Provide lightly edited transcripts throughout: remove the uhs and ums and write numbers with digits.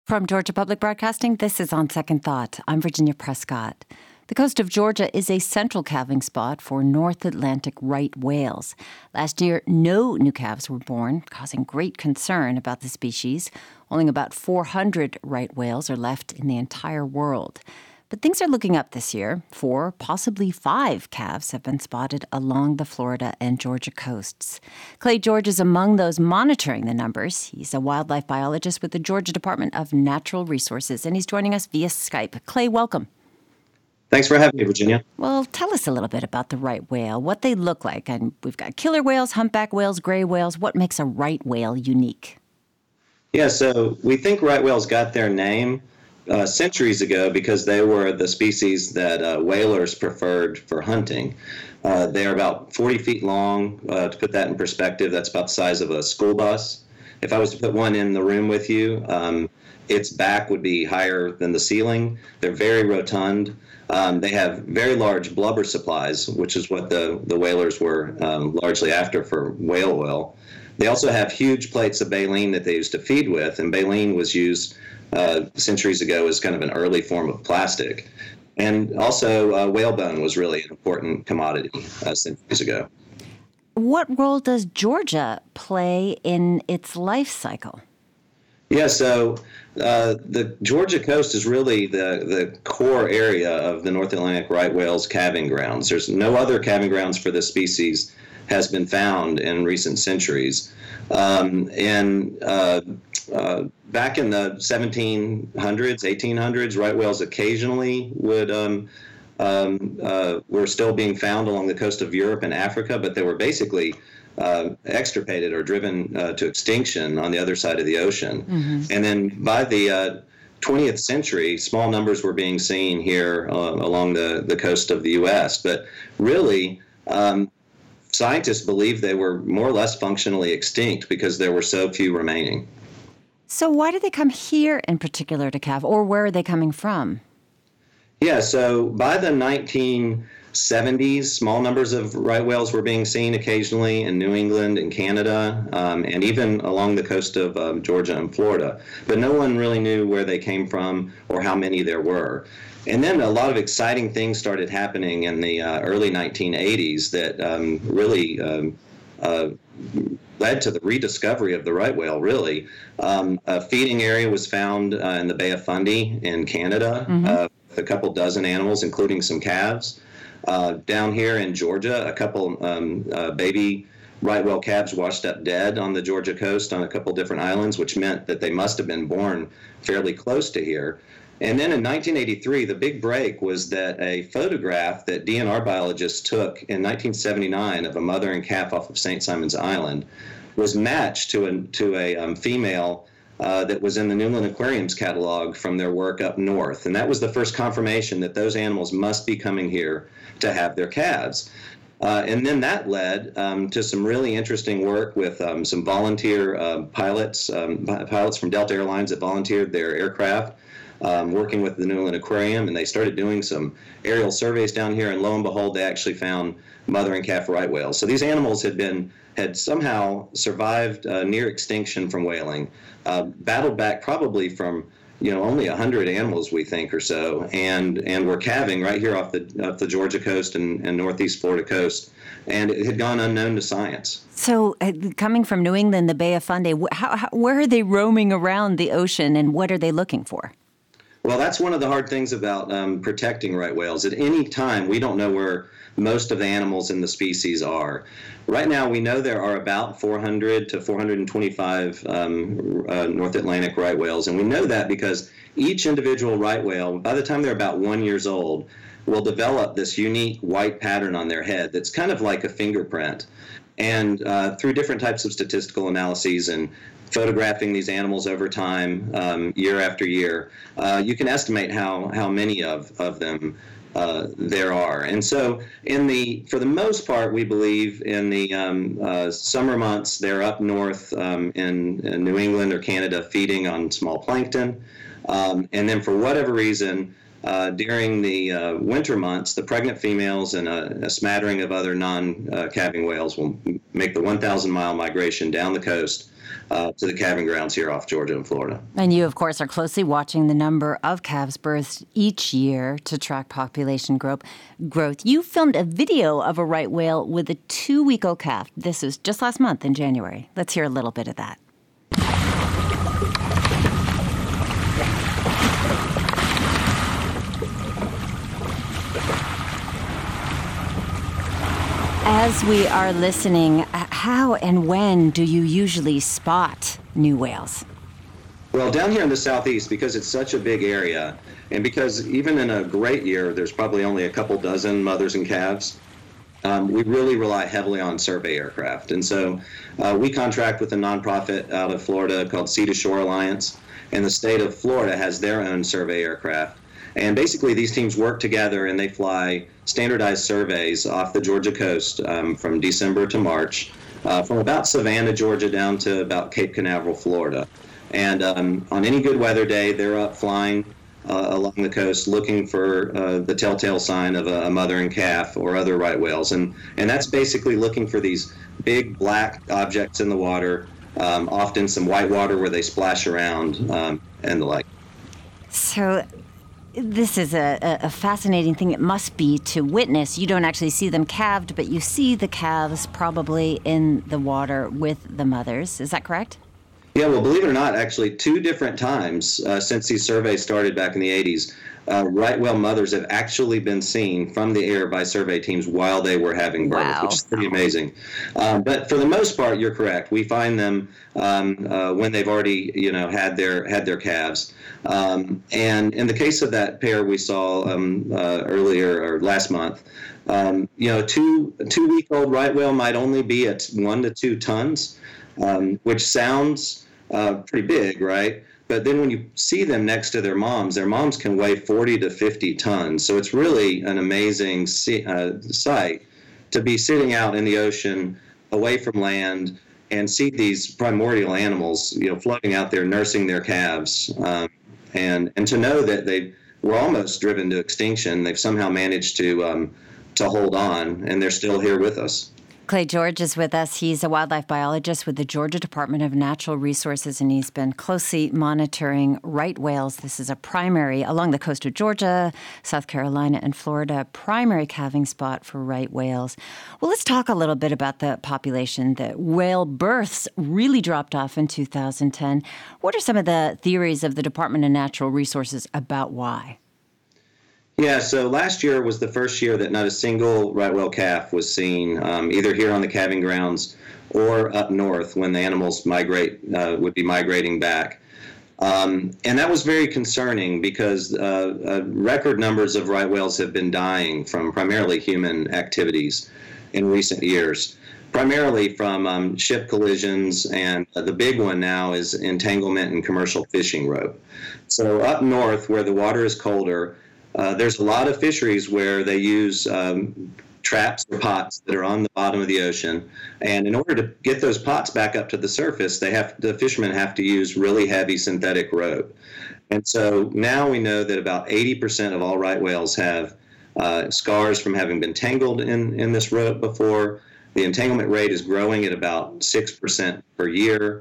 From Georgia Public Broadcasting, this is On Second Thought. I'm Virginia Prescott. The coast of Georgia is a central calving spot for North Atlantic right whales. Last year, no new calves were born, causing great concern about the species. Only about 400 right whales are left in the entire world. But things are looking up this year. 4, possibly 5 calves have been spotted along the Florida and Georgia coasts. Clay George is among those monitoring the numbers. He's a wildlife biologist with the Georgia Department of Natural Resources, and he's joining us via Skype. Clay, welcome. Thanks for having me, Virginia. Well, tell us a little bit about the right whale, what they look like. And we've got killer whales, humpback whales, gray whales. What makes a right whale unique? Yeah, so we think right whales got their name centuries ago because they were the species that whalers preferred for hunting. They are about 40 feet long. To put that in perspective, that's about the size of a school bus. If I was to put one in the room with you, its back would be higher than the ceiling. They're very rotund. They have very large blubber supplies, which is what the whalers were largely after for whale oil. They also have huge plates of baleen that they used to feed with, and baleen was used centuries ago as kind of an early form of plastic. And also whalebone was really an important commodity centuries ago. What role does Georgia play in its life cycle? Yeah, so the Georgia coast is really the core area of the North Atlantic right whale's calving grounds. There's no other calving grounds for this species has been found in recent centuries. Back in the 1700s, 1800s, right whales occasionally were still being found along the coast of Europe and Africa, but they were basically extirpated or driven to extinction on the other side of the ocean. Mm-hmm. And then by the 20th century, small numbers were being seen here along the coast of the U.S. But really, scientists believe they were more or less functionally extinct because there were so few remaining. So why did they come here in particular to calve, or where are they coming from? Yeah, so by the 1970s, small numbers of right whales were being seen occasionally in New England and Canada, and even along the coast of Georgia and Florida. But no one really knew where they came from or how many there were. And then a lot of exciting things started happening in the early 1980s that really led to the rediscovery of the right whale, really. A feeding area was found in the Bay of Fundy in Canada, with a couple dozen animals, including some calves. Down here in Georgia, a couple baby right whale calves washed up dead on the Georgia coast on a couple different islands, which meant that they must have been born fairly close to here. And then in 1983, the big break was that a photograph that DNR biologists took in 1979 of a mother and calf off of St. Simon's Island was matched to a female that was in the Newland Aquarium's catalog from their work up north. And that was the first confirmation that those animals must be coming here to have their calves. And then that led to some really interesting work with some volunteer pilots from Delta Airlines that volunteered their aircraft, working with the Newland Aquarium, and they started doing some aerial surveys down here, and lo and behold, they actually found mother and calf right whales. So these animals had somehow survived near extinction from whaling, battled back probably from only 100 animals, we think, or so, and were calving right here off the Georgia coast and northeast Florida coast, and it had gone unknown to science. So coming from New England, the Bay of Fundy, where are they roaming around the ocean, and what are they looking for? Well, that's one of the hard things about protecting right whales. At any time, we don't know where most of the animals in the species are. Right now, we know there are about 400 to 425 North Atlantic right whales, and we know that because each individual right whale, by the time they're about 1 year old, will develop this unique white pattern on their head that's kind of like a fingerprint. And through different types of statistical analyses and photographing these animals over time, year after year, you can estimate how many of them there are. And so for the most part, we believe in the summer months, they're up north in New England or Canada feeding on small plankton. And then for whatever reason, during the winter months, the pregnant females and a smattering of other non-calving whales will make the 1,000-mile migration down the coast to the calving grounds here off Georgia and Florida. And you, of course, are closely watching the number of calves births each year to track population growth. You filmed a video of a right whale with a 2-week-old calf. This was just last month in January. Let's hear a little bit of that. As we are listening, how and when do you usually spot new whales? Well, down here in the southeast, because it's such a big area, and because even in a great year, there's probably only a couple dozen mothers and calves, we really rely heavily on survey aircraft. And so we contract with a nonprofit out of Florida called Sea to Shore Alliance, and the state of Florida has their own survey aircraft. And basically, these teams work together and they fly standardized surveys off the Georgia coast from December to March, from about Savannah, Georgia, down to about Cape Canaveral, Florida. And on any good weather day, they're up flying along the coast looking for the telltale sign of a mother and calf or other right whales. And that's basically looking for these big black objects in the water, often some white water where they splash around and the like. So this is a fascinating thing it must be to witness. You don't actually see them calved, but you see the calves probably in the water with the mothers. Is that correct? Yeah, well, believe it or not, actually, 2 different times since these surveys started back in the 80s, right whale mothers have actually been seen from the air by survey teams while they were having birth, wow. Which is pretty amazing. But for the most part, you're correct. We find them when they've already, had their calves. And in the case of that pair we saw earlier or last month, a 2-week-old right whale might only be at 1 to 2 tons, which sounds pretty big, right? But then when you see them next to their moms can weigh 40 to 50 tons. So it's really an amazing sight to be sitting out in the ocean away from land and see these primordial animals, floating out there nursing their calves. And to know that they were almost driven to extinction, they've somehow managed to hold on, and they're still here with us. Clay George is with us. He's a wildlife biologist with the Georgia Department of Natural Resources, and he's been closely monitoring right whales. This is a primary, along the coast of Georgia, South Carolina, and Florida, primary calving spot for right whales. Well, let's talk a little bit about the population. The whale births really dropped off in 2010. What are some of the theories of the Department of Natural Resources about why? Yeah, so last year was the first year that not a single right whale calf was seen, either here on the calving grounds or up north when the animals would be migrating back. And that was very concerning because record numbers of right whales have been dying from primarily human activities in recent years, primarily from ship collisions, and the big one now is entanglement in commercial fishing rope. So up north where the water is colder, there's a lot of fisheries where they use traps or pots that are on the bottom of the ocean. And in order to get those pots back up to the surface, the fishermen have to use really heavy synthetic rope. And so now we know that about 80% of all right whales have scars from having been tangled in this rope before. The entanglement rate is growing at about 6% per year.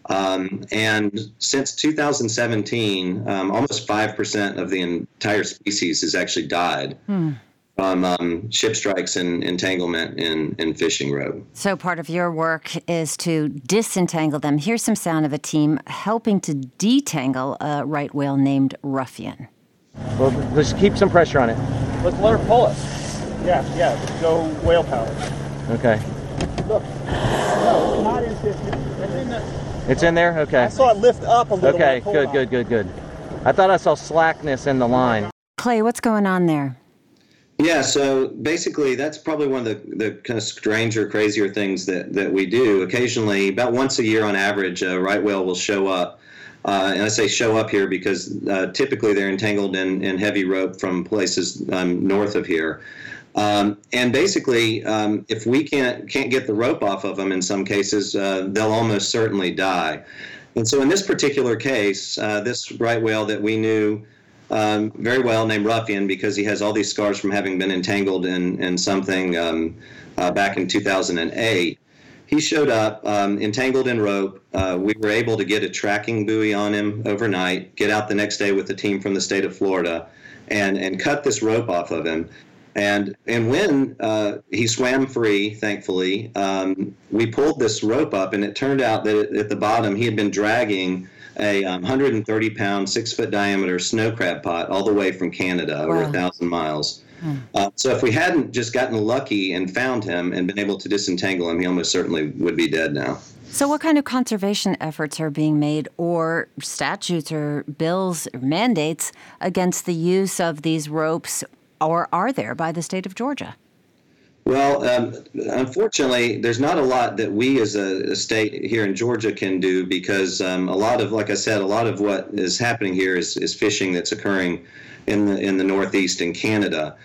And since 2017, almost 5% of the entire species has actually died from ship strikes and entanglement in fishing rope. So part of your work is to disentangle them. Here's some sound of a team helping to detangle a right whale named Ruffian. Well, let's keep some pressure on it. Let's let her pull it. Yeah, let's go whale power. Okay. Look. No, it's not in 50. It's in the... It's in there? Okay. I saw it lift up a little. Okay, good. I thought I saw slackness in the line. Clay, what's going on there? Yeah, so basically that's probably one of the kind of stranger, crazier things that we do. Occasionally, about once a year on average, a right whale will show up. And I say show up here because typically they're entangled in heavy rope from places north of here. And basically, if we can't get the rope off of them in some cases, they'll almost certainly die. And so in this particular case, this right whale that we knew very well, named Ruffian, because he has all these scars from having been entangled in something back in 2008, he showed up entangled in rope. We were able to get a tracking buoy on him overnight, get out the next day with the team from the state of Florida, and cut this rope off of him. And when he swam free, thankfully, we pulled this rope up, and it turned out that at the bottom he had been dragging a 130-pound, 6-foot diameter snow crab pot all the way from Canada, over 1,000 miles. So if we hadn't just gotten lucky and found him and been able to disentangle him, he almost certainly would be dead now. So what kind of conservation efforts are being made, or statutes or bills or mandates against the use of these ropes, or are there, by the state of Georgia? Well, unfortunately, there's not a lot that we as a state here in Georgia can do, because a lot of, like I said, a lot of what is happening here is fishing that's occurring in the Northeast in Canada.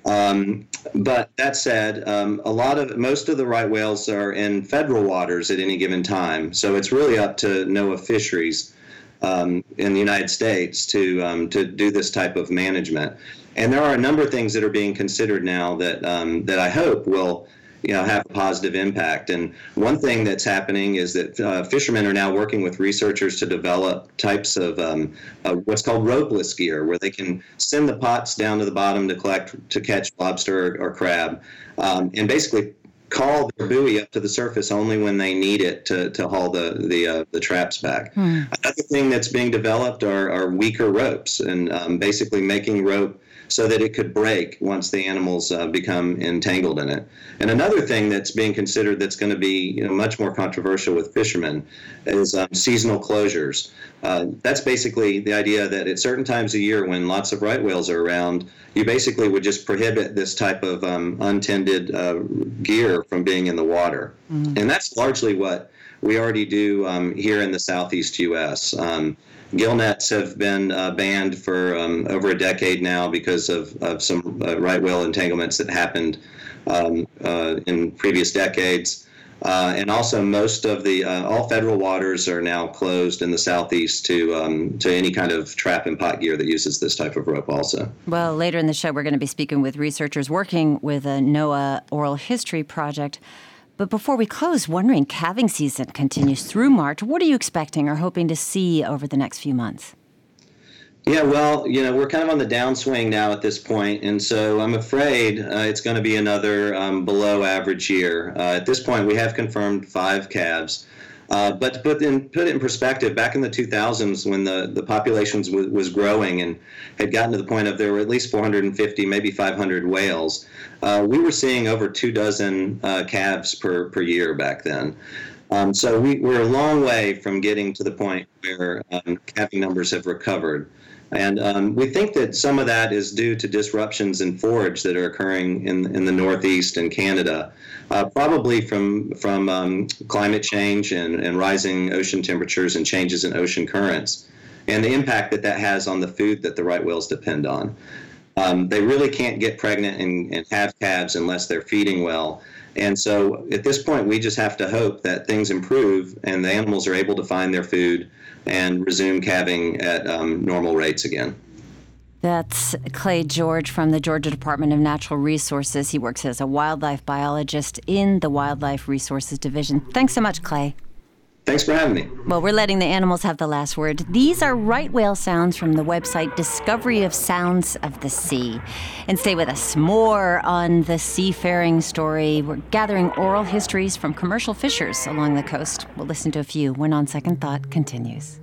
But that said, most of the right whales are in federal waters at any given time. So it's really up to NOAA Fisheries in the United States to do this type of management. And there are a number of things that are being considered now that I hope will have a positive impact. And one thing that's happening is that fishermen are now working with researchers to develop types of what's called ropeless gear, where they can send the pots down to the bottom to catch lobster or crab, and basically call their buoy up to the surface only when they need it to haul the traps back. Another thing that's being developed are weaker ropes, and basically making rope so that it could break once the animals become entangled in it. And another thing that's being considered that's going to be much more controversial with fishermen is seasonal closures. That's basically the idea that at certain times of year when lots of right whales are around, you basically would just prohibit this type of untended gear from being in the water. And that's largely what we already do here in the Southeast U.S. Gill nets have been banned for over a decade now because of some right whale entanglements that happened in previous decades. And also most of all federal waters are now closed in the Southeast to any kind of trap and pot gear that uses this type of rope also. Well, later in the show, we're going to be speaking with researchers working with a NOAA Oral History project. But before we close, wondering, calving season continues through March. What are you expecting or hoping to see over the next few months? Yeah, well, we're kind of on the downswing now at this point, and so I'm afraid it's going to be another below average year. At this point, we have confirmed 5 calves. But to put it in perspective, back in the 2000s, when the population was growing and had gotten to the point of there were at least 450, maybe 500 whales, we were seeing over 24 calves per year back then. So we're a long way from getting to the point where calving numbers have recovered. And we think that some of that is due to disruptions in forage that are occurring in the Northeast and Canada, probably from climate change and rising ocean temperatures and changes in ocean currents, and the impact that has on the food that the right whales depend on. They really can't get pregnant and have calves unless they're feeding well. And so at this point, we just have to hope that things improve and the animals are able to find their food and resume calving at normal rates again. That's Clay George from the Georgia Department of Natural Resources. He works as a wildlife biologist in the Wildlife Resources Division. Thanks so much, Clay. Thanks for having me. Well, we're letting the animals have the last word. These are right whale sounds from the website Discovery of Sounds of the Sea. And stay with us. More on the seafaring story. We're gathering oral histories from commercial fishers along the coast. We'll listen to a few when On Second Thought continues.